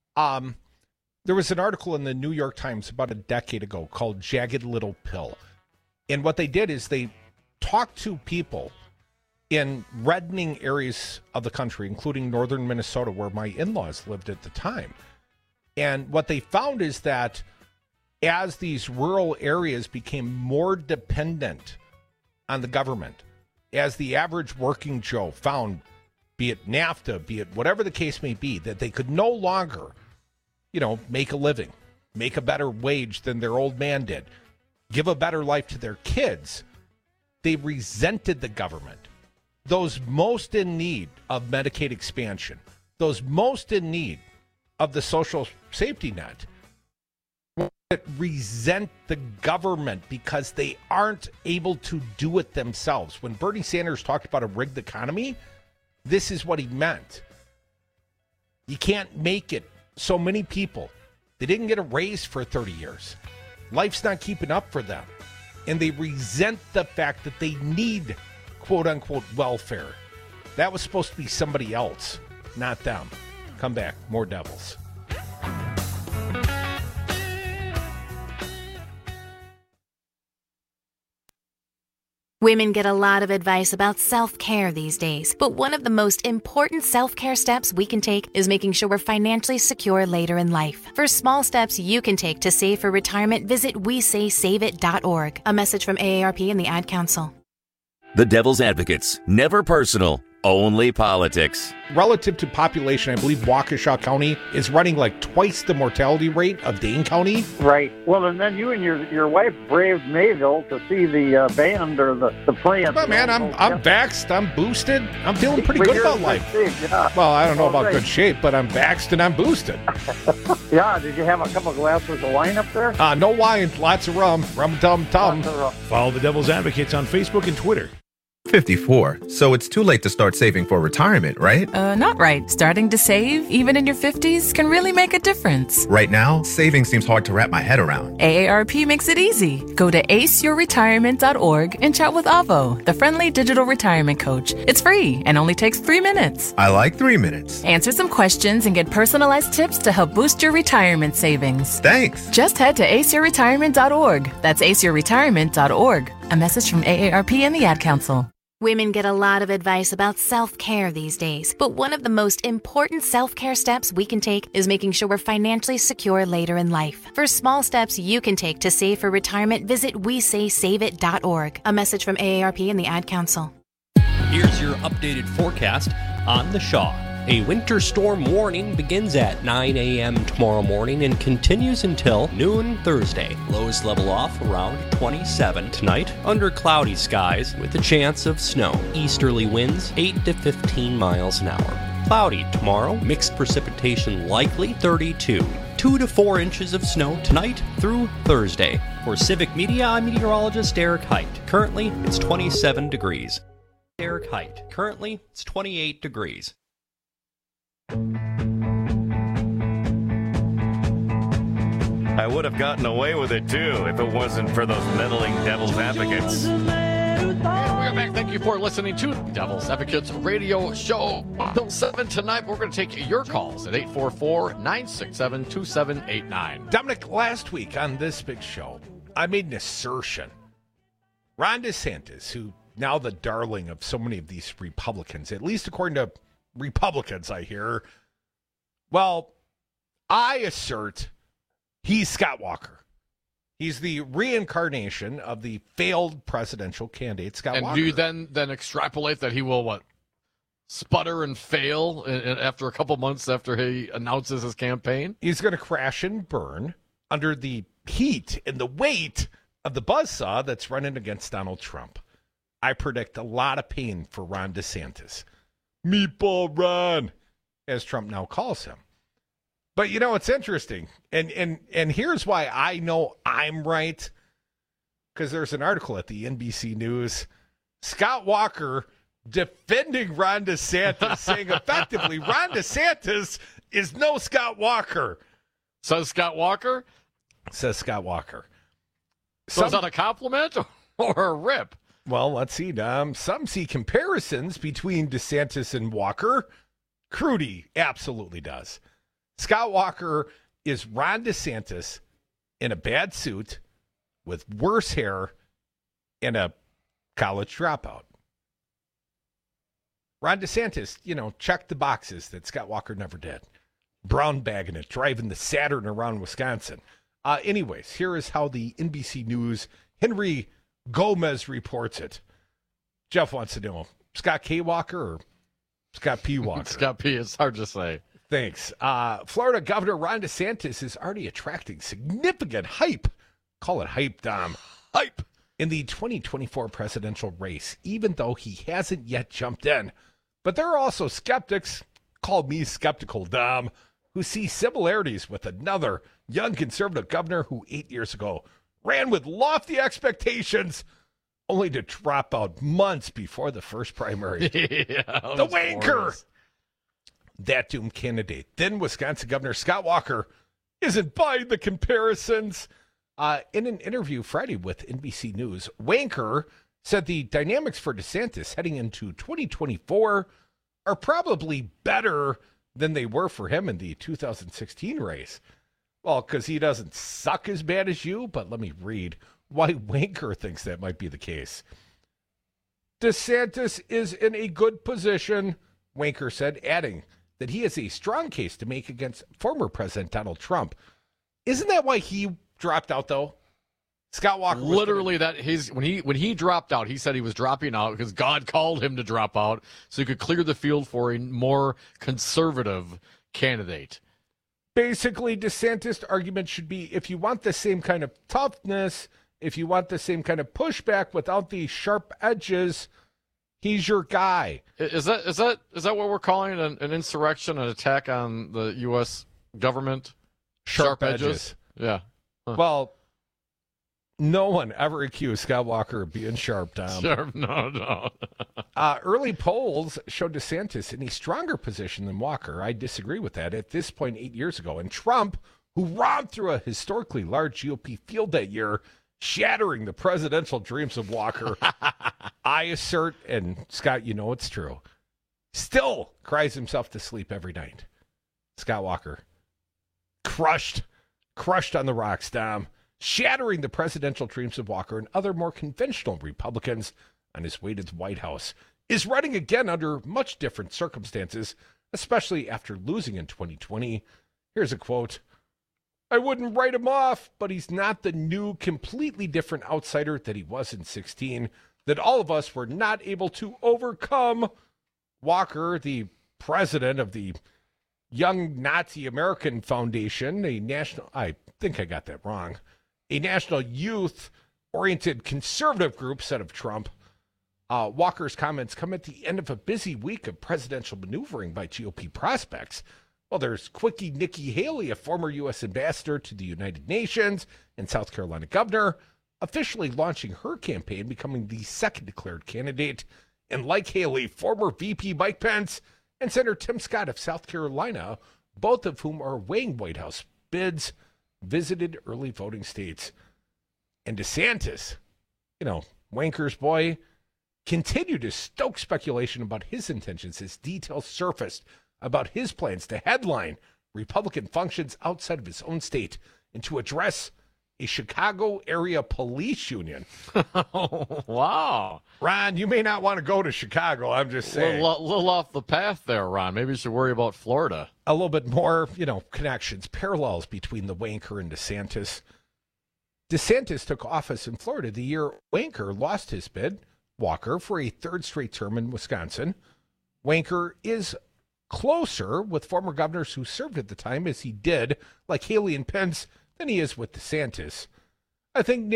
There was an article in the New York Times about a decade ago called Jagged Little Pill. And what they did is they talked to people in reddening areas of the country, including northern Minnesota, where my in-laws lived at the time. And what they found is that as these rural areas became more dependent on the government, as the average working Joe found, be it NAFTA, be it whatever the case may be, that they could no longer, make a living, make a better wage than their old man did, give a better life to their kids, they resented the government. Those most in need of Medicaid expansion, those most in need of the social safety net, resent the government because they aren't able to do it themselves. When Bernie Sanders talked about a rigged economy, this is what he meant. You can't make it. So many people, they didn't get a raise for 30 years. Life's not keeping up for them. And they resent the fact that they need quote-unquote welfare. That was supposed to be somebody else, not them. Come back. More Devils. Women get a lot of advice about self-care these days, but one of the most important self-care steps we can take is making sure we're financially secure later in life. For small steps you can take to save for retirement, visit WeSaySaveIt.org. A message from AARP and the Ad Council. The Devil's Advocates. Never personal, only politics. Relative to population, I believe Waukesha County is running like twice the mortality rate of Dane County. Right. Well, and then you and your wife braved Mayville to see the band or the play. But man, I'm vaxxed, I'm boosted. I'm feeling pretty good about life. Yeah. Well, I don't know about good shape, but I'm vaxxed and I'm boosted. Yeah, did you have a couple of glasses of wine up there? No wine, lots of rum. Rum-tum-tum. Follow the Devil's Advocates on Facebook and Twitter. 54, so it's too late to start saving for retirement, right? Not right. Starting to save, even in your 50s, can really make a difference. Right now, saving seems hard to wrap my head around. AARP makes it easy. Go to aceyourretirement.org and chat with Avo, the friendly digital retirement coach. It's free and only takes 3 minutes. I like 3 minutes. Answer some questions and get personalized tips to help boost your retirement savings. Thanks. Just head to aceyourretirement.org. That's aceyourretirement.org. A message from AARP and the Ad Council. Women get a lot of advice about self-care these days, but one of the most important self-care steps we can take is making sure we're financially secure later in life. For small steps you can take to save for retirement, visit WeSaySaveIt.org. A message from AARP and the Ad Council. Here's your updated forecast on the Shaw. A winter storm warning begins at 9 a.m. tomorrow morning and continues until noon Thursday. Lows level off around 27 tonight under cloudy skies with a chance of snow. Easterly winds 8 to 15 miles an hour. Cloudy tomorrow, mixed precipitation likely 32. 2 to 4 inches of snow tonight through Thursday. For Civic Media, I'm meteorologist Eric Height. Currently, it's 27 degrees. Eric Height. Currently, it's 28 degrees. I would have gotten away with it too if it wasn't for those meddling devil's advocates. And we are back. Thank you for listening to Devil's Advocates Radio Show until 7 tonight. We're going to take your calls at 844-967-2789. Dominic, last week on this big show, I made an assertion. Ron DeSantis, who now the darling of so many of these Republicans, at least according to Republicans, I hear. Well, I assert he's Scott Walker. He's the reincarnation of the failed presidential candidate, Scott Walker. And do you then extrapolate that he will, sputter and fail after a couple months after he announces his campaign? He's going to crash and burn under the heat and the weight of the buzzsaw that's running against Donald Trump. I predict a lot of pain for Ron DeSantis. Meatball Ron, as Trump now calls him. But it's interesting. And here's why I know I'm right. Because there's an article at the NBC News. Scott Walker defending Ron DeSantis, saying effectively Ron DeSantis is no Scott Walker. Says Scott Walker? Says Scott Walker. So is that a compliment or a rip? Well, let's see, Dom. Some see comparisons between DeSantis and Walker. Crudy absolutely does. Scott Walker is Ron DeSantis in a bad suit with worse hair and a college dropout. Ron DeSantis, checked the boxes that Scott Walker never did. Brown bagging it, driving the Saturn around Wisconsin. Anyways, here is how the NBC News Henry Gomez reports it. Jeff wants to know, Scott K. Walker or Scott P. Walker? Scott P. It's hard to say. Thanks. Florida Governor Ron DeSantis is already attracting significant hype. Call it hype, Dom. Hype. In the 2024 presidential race, even though he hasn't yet jumped in. But there are also skeptics, call me skeptical, Dom, who see similarities with another young conservative governor who 8 years ago ran with lofty expectations, only to drop out months before the first primary. The wanker! That doomed candidate, then Wisconsin Governor Scott Walker, isn't buying the comparisons. In an interview Friday with NBC News, Wanker said the dynamics for DeSantis heading into 2024 are probably better than they were for him in the 2016 race. Well, because he doesn't suck as bad as you, but let me read why Wanker thinks that might be the case. DeSantis is in a good position, Wanker said, adding that he has a strong case to make against former President Donald Trump. Isn't that why he dropped out, though? Scott Walker literally when he dropped out, he said he was dropping out because God called him to drop out so he could clear the field for a more conservative candidate. Basically, DeSantis' argument should be, if you want the same kind of toughness, if you want the same kind of pushback without the sharp edges, he's your guy. Is that what we're calling an insurrection, an attack on the U.S. government? Sharp edges. Yeah. Huh. Well, no one ever accused Scott Walker of being sharp, Tom. Sharp, no. Early polls showed DeSantis in a stronger position than Walker. I disagree with that. At this point, 8 years ago, and Trump, who romped through a historically large GOP field that year, shattering the presidential dreams of Walker, I assert, and Scott, you know it's true, still cries himself to sleep every night. Scott Walker, crushed on the rocks, Dom, shattering the presidential dreams of Walker and other more conventional Republicans on his way to the White House, is running again under much different circumstances, especially after losing in 2020. Here's a quote. I wouldn't write him off, but he's not the new, completely different outsider that he was in 2016, that all of us were not able to overcome. Walker, the president of the Young Nazi American Foundation, I think I got that wrong, a national youth-oriented conservative group, said of Trump. Walker's comments come at the end of a busy week of presidential maneuvering by GOP prospects. Well, there's Quickie Nikki Haley, a former U.S. ambassador to the United Nations and South Carolina governor, officially launching her campaign, becoming the second declared candidate. And like Haley, former VP Mike Pence and Senator Tim Scott of South Carolina, both of whom are weighing White House bids, visited early voting states. And DeSantis, Wanker's boy, continued to stoke speculation about his intentions as details surfaced about his plans to headline Republican functions outside of his own state and to address a Chicago area police union. Wow. Ron, you may not want to go to Chicago, I'm just saying. A little off the path there, Ron. Maybe you should worry about Florida. A little bit more, connections, parallels between the Wanker and DeSantis. DeSantis took office in Florida the year Wanker lost his bid, Walker, for a third straight term in Wisconsin. Wanker is closer with former governors who served at the time as he did, like Haley and Pence, than he is with DeSantis. I think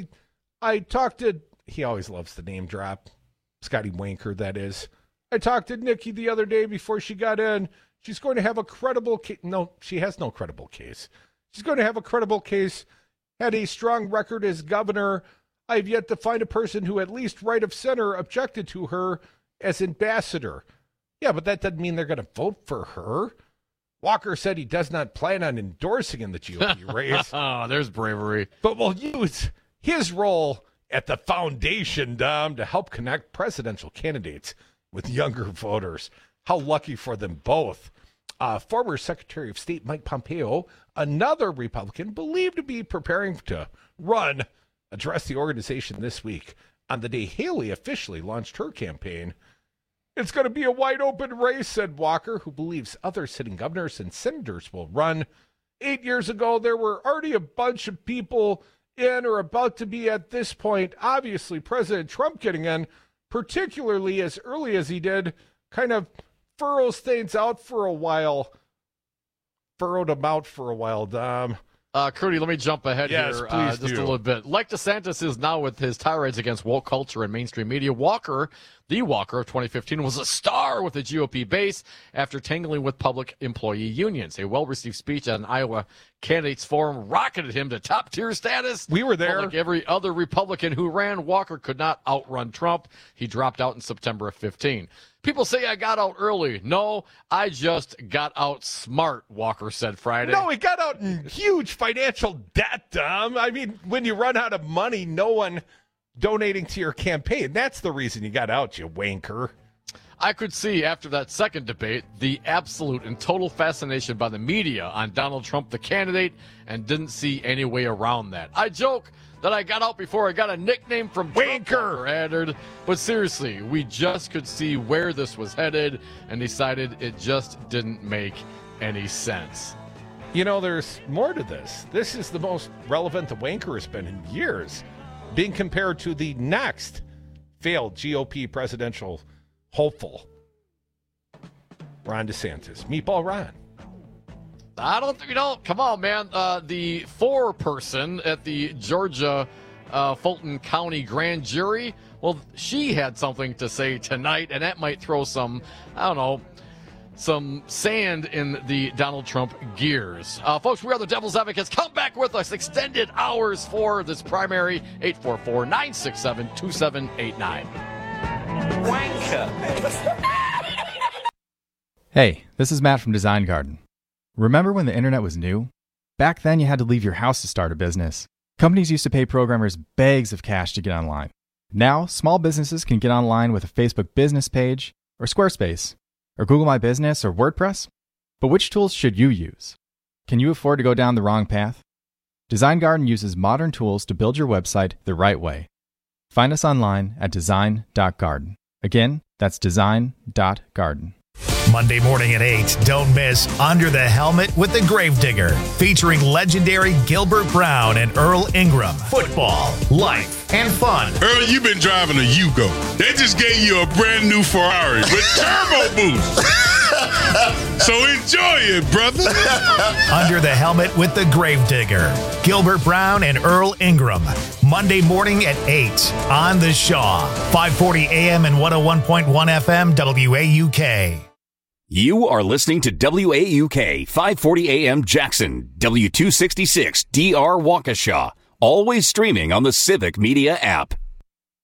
he always loves the name drop, Scotty Wanker, that is. I talked to Nikki the other day before she got in. She's going to have a credible case. No, she has no credible case. She's going to have a credible case, had a strong record as governor. I've yet to find a person who at least right of center objected to her as ambassador. Yeah, but that doesn't mean they're going to vote for her. Walker said he does not plan on endorsing in the GOP race. Oh, there's bravery. But will use his role at the foundation, Dom, to help connect presidential candidates with younger voters. How lucky for them both. Former Secretary of State Mike Pompeo, another Republican, believed to be preparing to address the organization this week on the day Haley officially launched her campaign. It's going to be a wide open race, said Walker, who believes other sitting governors and senators will run. 8 years ago, there were already a bunch of people in or about to be at this point. Obviously, President Trump getting in, particularly as early as he did, kind of furrows things out for a while. Furrowed them out for a while, Dom. Crudy, let me jump ahead here just a little bit. Like DeSantis is now with his tirades against woke culture and mainstream media, Walker, the Walker of 2015, was a star with the GOP base after tangling with public employee unions. A well-received speech at an Iowa candidates forum rocketed him to top-tier status. We were there. But like every other Republican who ran, Walker could not outrun Trump. He dropped out in September of 2015. People say I got out early. No, I just got out smart, Walker said Friday. No, he got out in huge financial debt, Dom. I mean, when you run out of money, no one donating to your campaign. That's the reason you got out, you wanker. I could see after that second debate the absolute and total fascination by the media on Donald Trump, the candidate, and didn't see any way around that. I joke that I got out before I got a nickname from Wanker added, but seriously, we just could see where this was headed and decided it just didn't make any sense. There's more to this. This is the most relevant the Wanker has been in years, being compared to the next failed GOP presidential hopeful, Ron DeSantis. Meatball Ron. I don't think, come on, man. The foreperson at the Georgia Fulton County grand jury, well, she had something to say tonight, and that might throw some sand in the Donald Trump gears. Folks, we are the Devil's Advocates. Come back with us. Extended hours for this primary, 844-967-2789. Wanker. Hey, this is Matt from Design Garden. Remember when the internet was new? Back then, you had to leave your house to start a business. Companies used to pay programmers bags of cash to get online. Now, small businesses can get online with a Facebook business page, or Squarespace, or Google My Business, or WordPress. But which tools should you use? Can you afford to go down the wrong path? Design Garden uses modern tools to build your website the right way. Find us online at design.garden. Again, that's design.garden. Monday morning at 8, don't miss Under the Helmet with the Gravedigger, featuring legendary Gilbert Brown and Earl Ingram. Football, life, and fun. Earl, you've been driving a Yugo. They just gave you a brand new Ferrari with turbo boost. So enjoy it, brother. Under the Helmet with the Gravedigger, Gilbert Brown and Earl Ingram. Monday morning at 8 on The Shaw, 540 AM and 101.1 FM WAUK. You are listening to WAUK 540 AM Jackson, W266 DR Waukesha, always streaming on the Civic Media app.